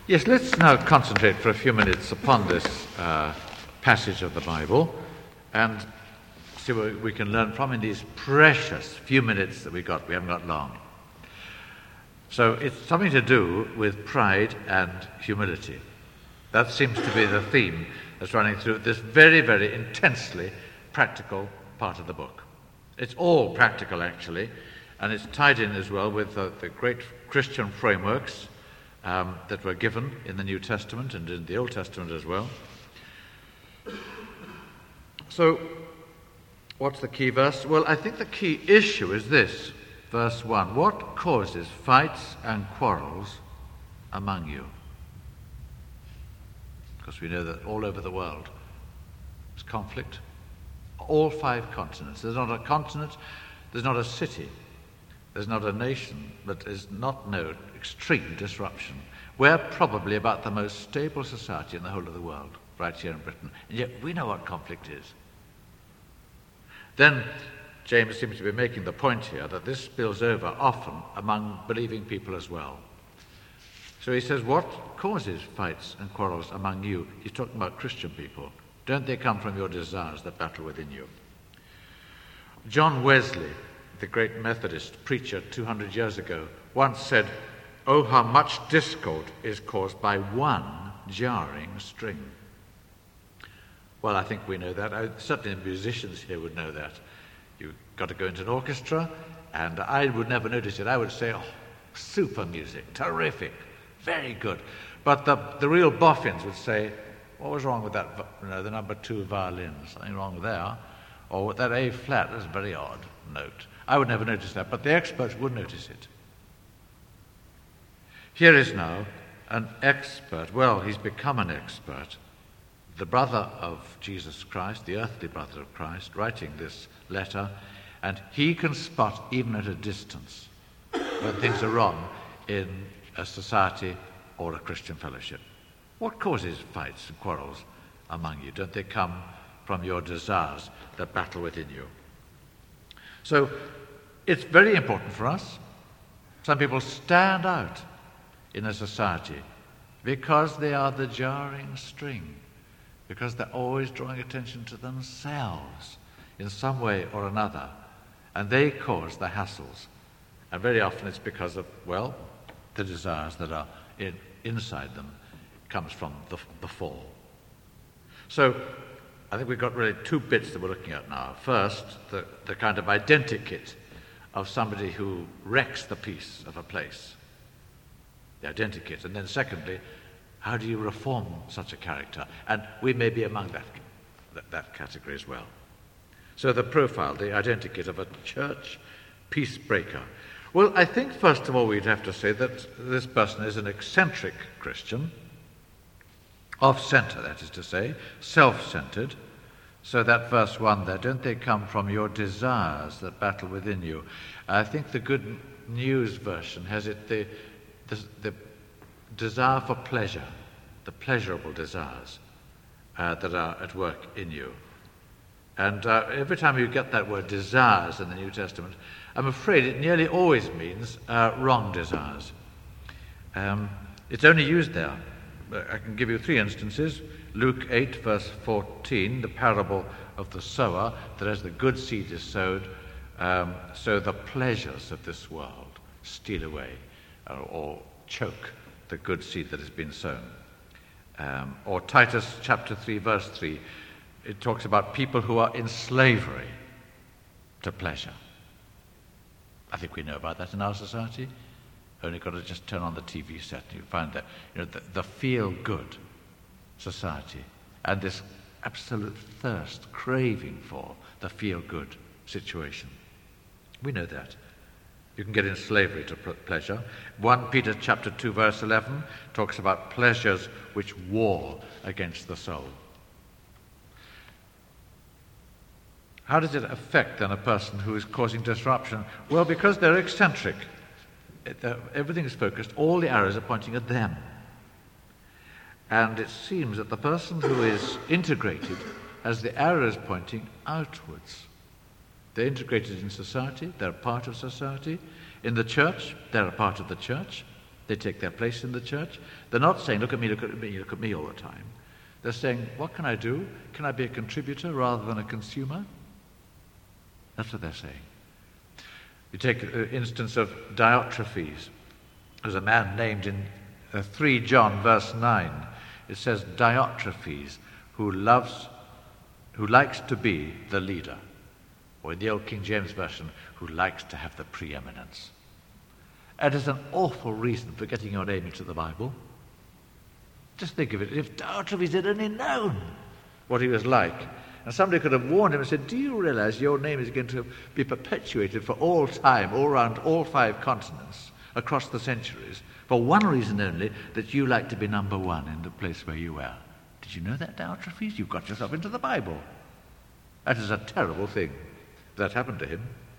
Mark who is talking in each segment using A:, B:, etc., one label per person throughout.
A: Yes, let's now concentrate for a few minutes upon this passage of the Bible and see what we can learn from in these precious few minutes that we haven't got long. So it's something to do with pride and humility. That seems to be the theme that's running through this very, very intensely practical part of the book. It's all practical, actually, and it's tied in as well with the great Christian frameworks that were given in the New Testament and in the Old Testament as well. So, what's the key verse? Well, I think the key issue is this, verse 1. What causes fights and quarrels among you? Because we know that all over the world there's conflict. All 5 continents. There's not a continent, there's not a city, there's not a nation that is not known extreme disruption. We're probably about the most stable society in the whole of the world, right here in Britain. And yet we know what conflict is. Then James seems to be making the point here that this spills over often among believing people as well. So he says, what causes fights and quarrels among you? He's talking about Christian people. Don't they come from your desires that battle within you? John Wesley, the great Methodist preacher 200 years ago, once said, "Oh, how much discord is caused by one jarring string." Well, I think we know that. Certainly the musicians here would know that. You've got to go into an orchestra, and I would never notice it. I would say, oh, super music, terrific, very good. But the real boffins would say, what was wrong with that, the number 2 violin? Something wrong there. Or with that A flat, that's a very odd note. I would never notice that, but the experts would notice it. Here is now an expert. Well, he's become an expert. The brother of Jesus Christ, the earthly brother of Christ, writing this letter, and he can spot, even at a distance, when things are wrong in a society or a Christian fellowship. What causes fights and quarrels among you? Don't they come from your desires that battle within you? So it's very important for us. Some people stand out in a society because they are the jarring string, because they're always drawing attention to themselves in some way or another, and they cause the hassles. And very often it's because of, well, the desires that are inside them comes from the fall. So I think we've got really 2 bits that we're looking at now. First, the kind of identikit of somebody who wrecks the peace of a place, the identikit. And then secondly, how do you reform such a character? And we may be among that category as well. So the profile, the identikit of a church peacebreaker. Well, I think first of all we'd have to say that this person is an eccentric Christian, off-centre, that is to say, self-centred. So that verse 1 there, don't they come from your desires that battle within you? I think the Good News version has it the desire for pleasure, the pleasurable desires that are at work in you. And every time you get that word desires in the New Testament, I'm afraid it nearly always means wrong desires. It's only used there. I can give you 3 instances. Luke 8, verse 14, the parable of the sower, that as the good seed is sowed, so the pleasures of this world steal away or choke the good seed that has been sown. Or Titus chapter 3, verse 3, it talks about people who are in slavery to pleasure. I think we know about that in our society. Only got to just turn on the TV set and you find that the feel-good society and this absolute thirst, craving for the feel-good situation. We know that. You can get in slavery to pleasure. 1 Peter chapter 2, verse 11 talks about pleasures which war against the soul. How does it affect then a person who is causing disruption? Well, because they're eccentric. Everything is focused, all the arrows are pointing at them. And it seems that the person who is integrated has the arrows pointing outwards. They're integrated in society, they're a part of society. In the church, they're a part of the church. They take their place in the church. They're not saying, look at me, look at me, look at me all the time. They're saying, what can I do? Can I be a contributor rather than a consumer? That's what they're saying. You take the instance of Diotrephes. There's a man named in 3 John verse 9. It says Diotrephes, who likes to be the leader. Or in the old King James Version, who likes to have the preeminence. It is an awful reason for getting your name into the Bible. Just think of it. If Diotrephes had only known what he was like, and somebody could have warned him and said, do you realize your name is going to be perpetuated for all time, all around all 5 continents, across the centuries, for one reason only, that you like to be number one in the place where you are. Did you know that, Diotrephes? You've got yourself into the Bible. That is a terrible thing. That happened to him.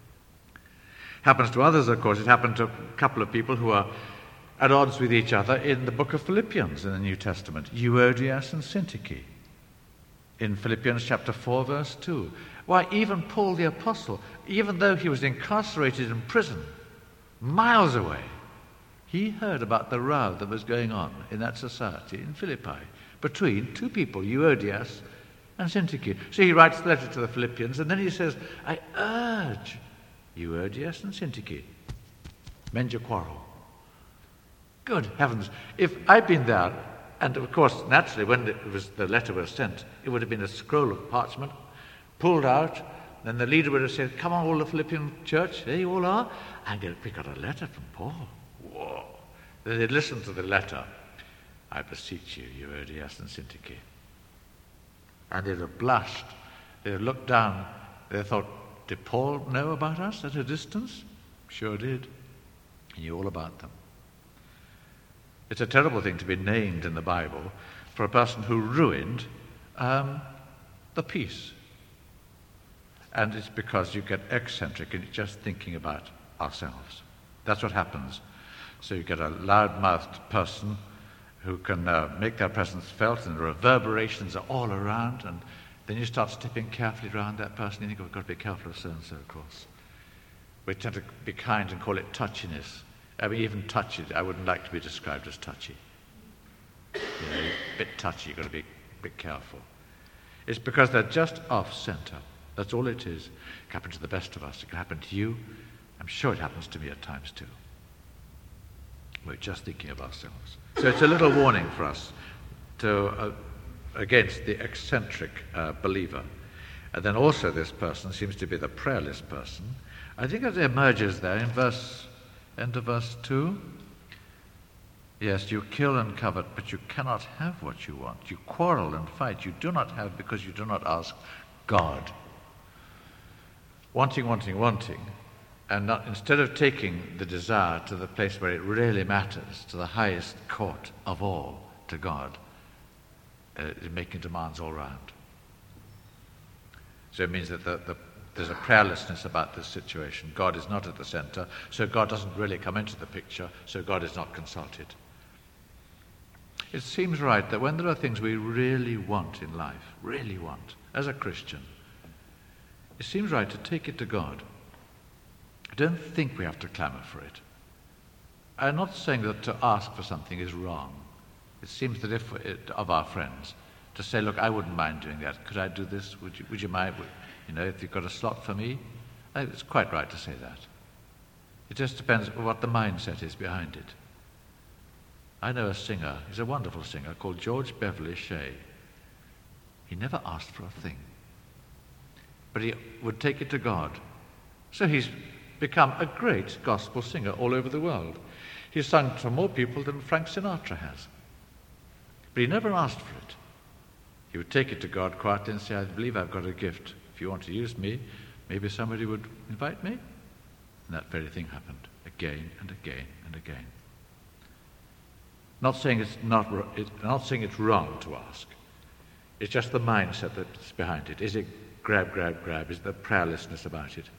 A: Happens to others, of course. It happened to a couple of people who are at odds with each other in the book of Philippians in the New Testament, Euodias and Syntyche. In Philippians chapter 4, verse 2. Why, even Paul the Apostle, even though he was incarcerated in prison, miles away, he heard about the row that was going on in that society in Philippi between 2 people, Euodias and Syntyche. So he writes the letter to the Philippians, and then he says, I urge Euodias and Syntyche, mend your quarrel. Good heavens, if I'd been there, and of course, naturally, when the letter was sent, it would have been a scroll of parchment, pulled out, then the leader would have said, come on, all the Philippian church, there you all are, and we got a letter from Paul. Whoa. Then they'd listen to the letter. I beseech you, Euodias and Syntyche. And they'd have blushed. They'd have looked down. They thought, did Paul know about us at a distance? Sure did. He knew all about them. It's a terrible thing to be named in the Bible for a person who ruined the peace. And it's because you get eccentric and you're just thinking about ourselves. That's what happens. So you get a loud-mouthed person who can make their presence felt, and the reverberations are all around, and then you start stepping carefully around that person. You think, we've got to be careful of so-and-so, of course. We tend to be kind and call it touchiness. I mean, even touchy, I wouldn't like to be described as touchy. You know, a bit touchy, you've got to be a bit careful. It's because they're just off-center. That's all it is. It can happen to the best of us. It can happen to you. I'm sure it happens to me at times too. We're just thinking of ourselves. So it's a little warning for us to against the eccentric believer. And then also this person seems to be the prayerless person. I think it emerges there in end of verse 2. Yes, you kill and covet, but you cannot have what you want. You quarrel and fight. You do not have because you do not ask God. Wanting, and not, instead of taking the desire to the place where it really matters, to the highest court of all, to God, making demands all round. So it means that there's a prayerlessness about this situation. God is not at the center, so God doesn't really come into the picture, so God is not consulted. It seems right that when there are things we really want in life, really want, as a Christian, it seems right to take it to God. I don't think we have to clamor for it. I'm not saying that to ask for something is wrong. It seems that if of our friends, to say, look, I wouldn't mind doing that. Could I do this? Would you mind? If you've got a slot for me, I think it's quite right to say that. It just depends what the mindset is behind it. I know a singer, he's a wonderful singer, called George Beverly Shea. He never asked for a thing, but he would take it to God. So he's become a great gospel singer all over the world. He's sung to more people than Frank Sinatra has. But he never asked for it. He would take it to God quietly and say, I believe I've got a gift. If you want to use me, maybe somebody would invite me. And that very thing happened again and again and again. Not saying it's wrong to ask. It's just the mindset that's behind it. Is it grab? Is there prayerlessness about it?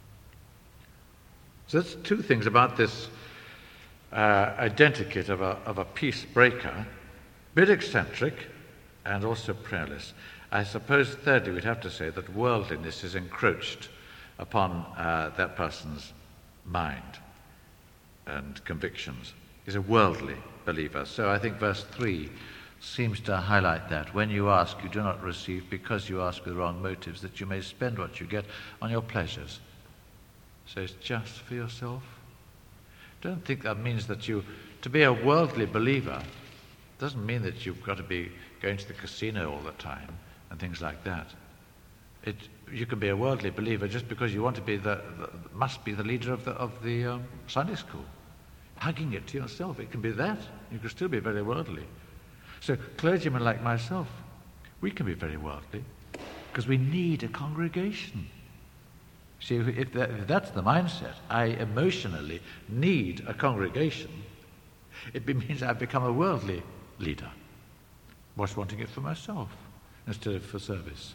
A: So that's two things about this identikit of a peace breaker, bit eccentric and also prayerless. I suppose thirdly we'd have to say that worldliness is encroached upon that person's mind and convictions. He's a worldly believer. So I think verse 3 seems to highlight that. When you ask, you do not receive because you ask with wrong motives, that you may spend what you get on your pleasures. So it's just for yourself. Don't think that means that to be a worldly believer doesn't mean that you've got to be going to the casino all the time and things like that. You can be a worldly believer just because you want to be must be the leader of the Sunday school. Hugging it to yourself, it can be that. You can still be very worldly. So clergymen like myself, we can be very worldly because we need a congregation. See, if that's the mindset, I emotionally need a congregation, it means I've become a worldly leader, was wanting it for myself instead of for service.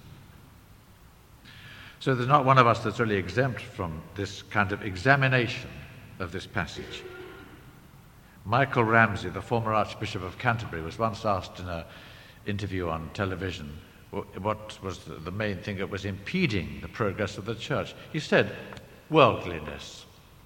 A: So there's not one of us that's really exempt from this kind of examination of this passage. Michael Ramsey, the former Archbishop of Canterbury, was once asked in an interview on television what was the main thing that was impeding the progress of the church. He said, worldliness.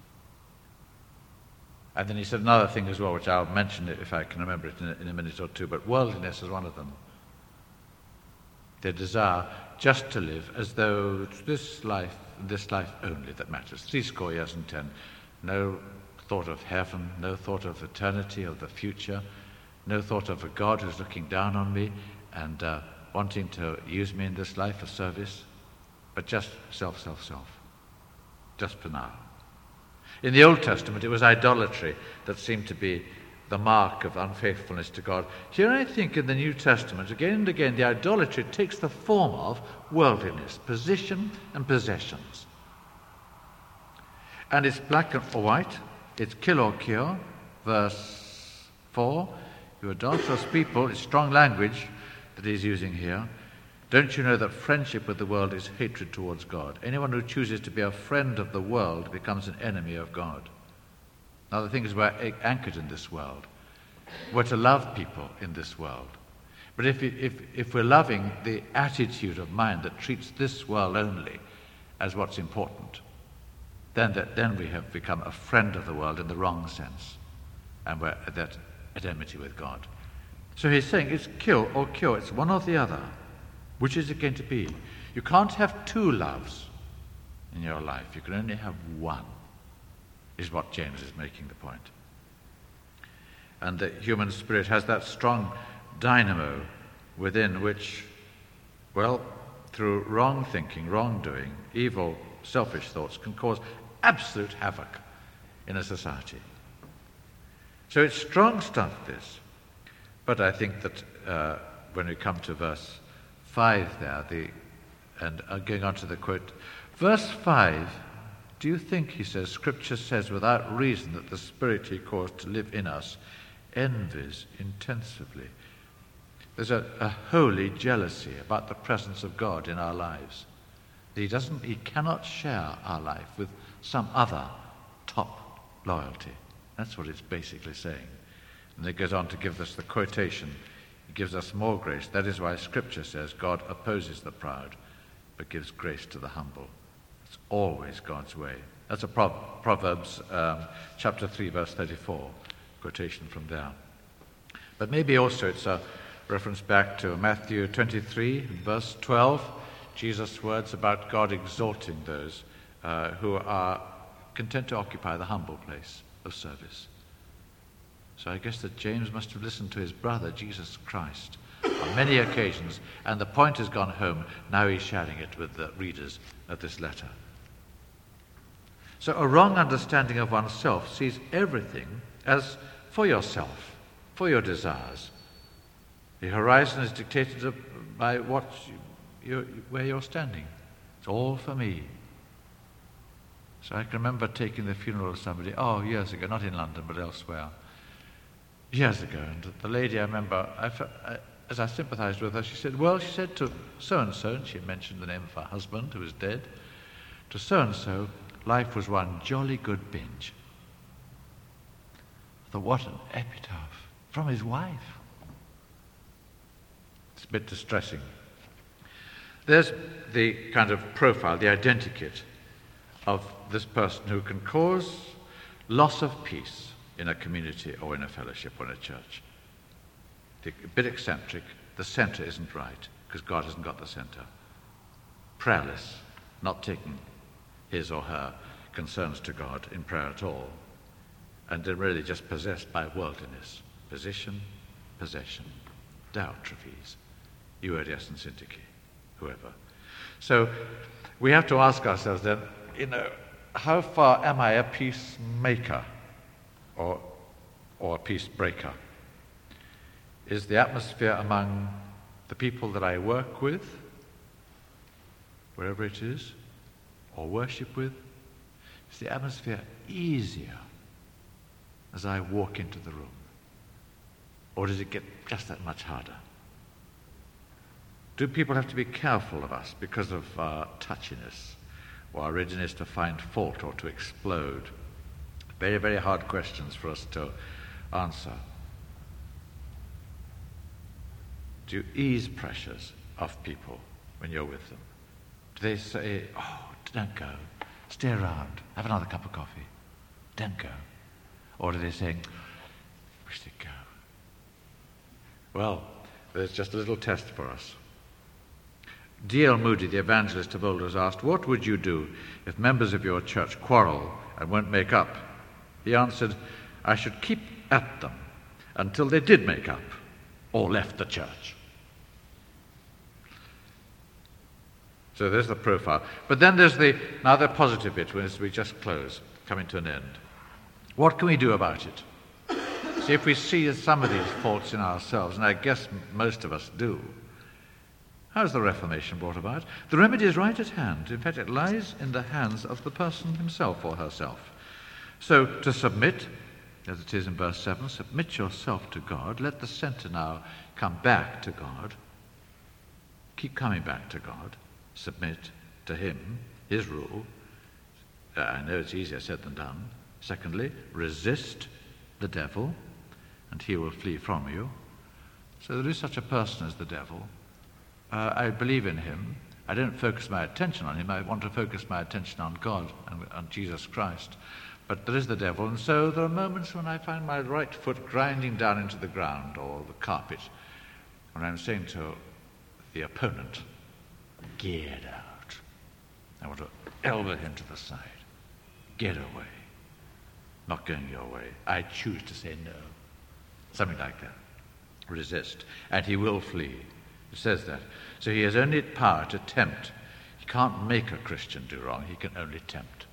A: And then he said another thing as well, which I'll mention if I can remember it in a minute or two, but worldliness is one of them. Their desire just to live as though it's this life only that matters. 70 years and 10. No thought of heaven, no thought of eternity, of the future, no thought of a God who's looking down on me and wanting to use me in this life for service, but just self, just for now. In the Old Testament, it was idolatry that seemed to be the mark of unfaithfulness to God. Here I think in the New Testament, again and again, the idolatry takes the form of worldliness, position and possessions. And it's black or white. It's kill or cure, verse 4. You adulterous people, it's strong language that he's using here. Don't you know that friendship with the world is hatred towards God? Anyone who chooses to be a friend of the world becomes an enemy of God. Now the thing is, we're anchored in this world. We're to love people in this world. But if we're loving the attitude of mind that treats this world only as what's important, then we have become a friend of the world in the wrong sense, and we're at enmity with God. So he's saying it's kill or cure, it's one or the other. Which is it going to be? You can't have two loves in your life. You can only have one, is what James is making the point. And the human spirit has that strong dynamo within which, well, through wrong thinking, wrongdoing, evil, selfish thoughts can cause absolute havoc in a society. So it's strong stuff, this. But I think that when we come to verse 5 there, and going on to the quote, verse 5, do you think, he says, Scripture says without reason that the Spirit he caused to live in us envies intensively? There's a holy jealousy about the presence of God in our lives. He cannot share our life with some other top loyalty. That's what it's basically saying. And it goes on to give us the quotation. It gives us more grace. That is why Scripture says God opposes the proud, but gives grace to the humble. It's always God's way. That's a Proverbs chapter 3, verse 34, quotation from there. But maybe also it's a reference back to Matthew 23, verse 12, Jesus' words about God exalting those who are content to occupy the humble place of service. So I guess that James must have listened to his brother, Jesus Christ, on many occasions, and the point has gone home. Now he's sharing it with the readers of this letter. So a wrong understanding of oneself sees everything as for yourself, for your desires. The horizon is dictated by where you're standing. It's all for me. So I can remember taking the funeral of somebody, years ago, not in London, but elsewhere. Years ago, and the lady, I remember, as I sympathized with her, she said to so-and-so, and she mentioned the name of her husband, who was dead, to so-and-so, life was one jolly good binge. I thought, what an epitaph from his wife. It's a bit distressing. There's the kind of profile, the identikit of this person who can cause loss of peace, in a community or in a fellowship or in a church. They're a bit eccentric. The center isn't right because God hasn't got the center. Prayerless, not taking his or her concerns to God in prayer at all, and they're really just possessed by worldliness. Position, possession, Diotrephes, Euodias and Syntyche, whoever. So we have to ask ourselves then, how far am I a peacemaker or a peace breaker? Is the atmosphere among the people that I work with, wherever it is, or worship with, is the atmosphere easier as I walk into the room? Or does it get just that much harder? Do people have to be careful of us because of our touchiness or our readiness to find fault or to explode? Very, very hard questions for us to answer. Do you ease pressures of people when you're with them? Do they say, oh, don't go, stay around, have another cup of coffee, don't go? Or do they say, we should go? Well, there's just a little test for us. D.L. Moody, the evangelist of old, was asked, what would you do if members of your church quarrel and won't make up? He answered, I should keep at them until they did make up or left the church. So there's the profile. But then there's the positive bit, as we just close, coming to an end. What can we do about it? See, if we see some of these faults in ourselves, and I guess most of us do, how's the Reformation brought about? The remedy is right at hand. In fact, it lies in the hands of the person himself or herself. So to submit, as it is in verse 7, submit yourself to God. Let the center now come back to God. Keep coming back to God. Submit to him, his rule. I know it's easier said than done. Secondly, resist the devil, and he will flee from you. So there is such a person as the devil. I believe in him. I don't focus my attention on him. I want to focus my attention on God and on Jesus Christ. But there is the devil, and so there are moments when I find my right foot grinding down into the ground or the carpet, when I'm saying to the opponent, get out. I want to elbow him to the side. Get away. Not going your way. I choose to say no. Something like that. Resist. And he will flee. It says that. So he has only power to tempt. He can't make a Christian do wrong. He can only tempt.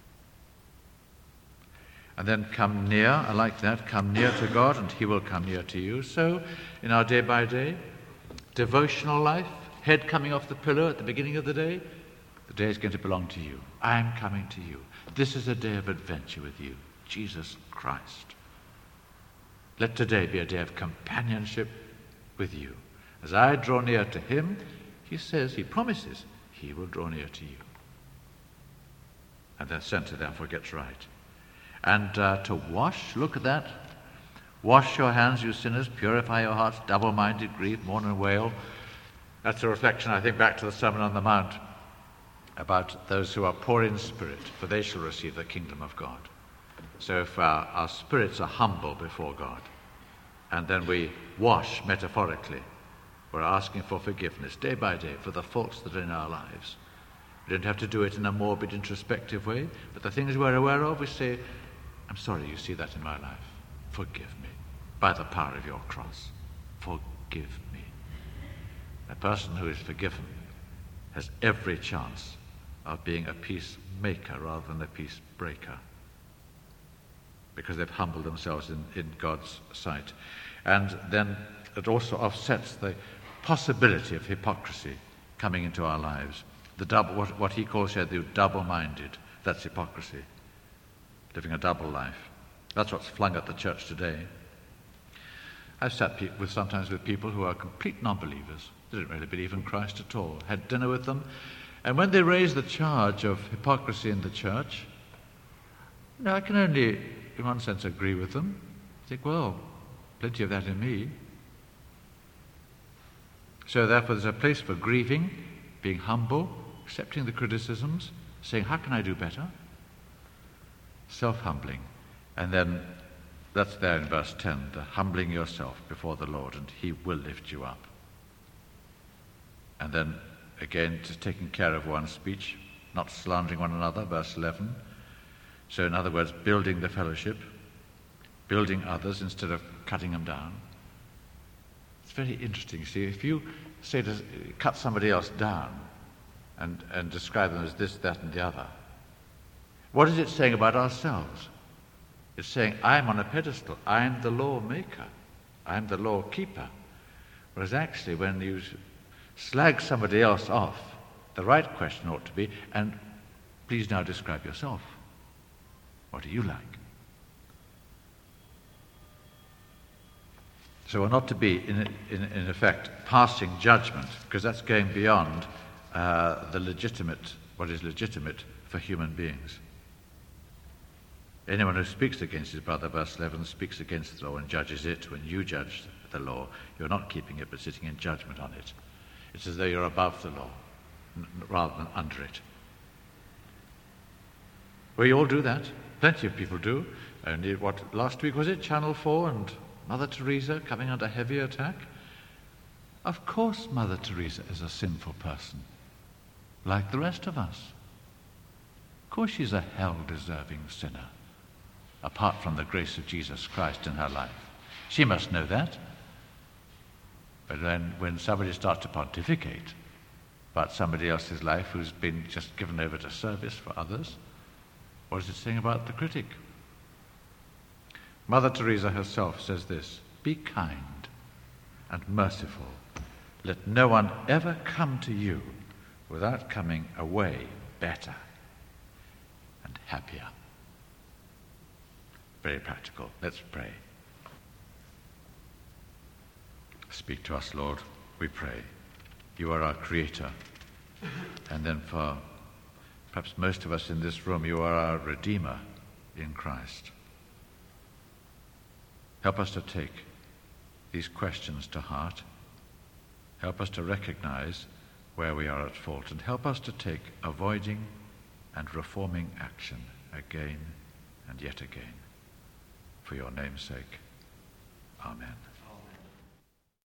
A: And then come near. I like that. Come near to God and he will come near to you. So in our day by day, devotional life, head coming off the pillow at the beginning of the day is going to belong to you. I am coming to you. This is a day of adventure with you, Jesus Christ. Let today be a day of companionship with you. As I draw near to him, he says, he promises, he will draw near to you. And that center therefore gets right. And to wash, look at that. Wash your hands, you sinners, purify your hearts, double-minded, grieve, mourn and wail. That's a reflection, I think, back to the Sermon on the Mount about those who are poor in spirit, for they shall receive the kingdom of God. So if our spirits are humble before God, and then we wash metaphorically, we're asking for forgiveness day by day for the faults that are in our lives. We don't have to do it in a morbid, introspective way, but the things we're aware of, we say, I'm sorry you see that in my life. Forgive me. By the power of your cross, forgive me. A person who is forgiven has every chance of being a peacemaker rather than a peace breaker, because they've humbled themselves in God's sight. And then it also offsets the possibility of hypocrisy coming into our lives. What he calls here the double-minded, that's hypocrisy, living a double life. That's what's flung at the church today. I've sat sometimes with people who are complete non-believers. They didn't really believe in Christ at all. Had dinner with them, and when they raise the charge of hypocrisy in the church, I can only, in one sense, agree with them. I think, well, plenty of that in me. So therefore there's a place for grieving, being humble, accepting the criticisms, saying, how can I do better? Self-humbling, and then That's there in verse 10, the humbling yourself before the Lord, and he will lift you up. And then again, just taking care of one's speech, not slandering one another, verse 11. So in other words, building the fellowship, building others instead of cutting them down. It's very interesting. See, if you say to cut somebody else down and describe them as this, that, and the other, what is it saying about ourselves? It's saying, I'm on a pedestal. I'm the law maker. I'm the law keeper. Whereas actually, when you slag somebody else off, the right question ought to be, and please now describe yourself. What are you like? So we're not to be, in effect, passing judgment, because that's going beyond what is legitimate for human beings. Anyone who speaks against his brother, verse 11, speaks against the law and judges it. When you judge the law, you're not keeping it, but sitting in judgment on it. It's as though you're above the law, rather than under it. We all do that. Plenty of people do. Only, last week was it, Channel 4 and Mother Teresa coming under heavy attack? Of course Mother Teresa is a sinful person, like the rest of us. Of course she's a hell-deserving sinner, apart from the grace of Jesus Christ in her life. She must know that. But then when somebody starts to pontificate about somebody else's life who's been just given over to service for others, what is it saying about the critic? Mother Teresa herself says this: be kind and merciful. Let no one ever come to you without coming away better and happier. Very practical. Let's pray. Speak to us, Lord, we pray. You are our Creator. And then for perhaps most of us in this room, you are our Redeemer in Christ. Help us to take these questions to heart. Help us to recognize where we are at fault, and help us to take avoiding and reforming action again and yet again. For your name's sake. Amen.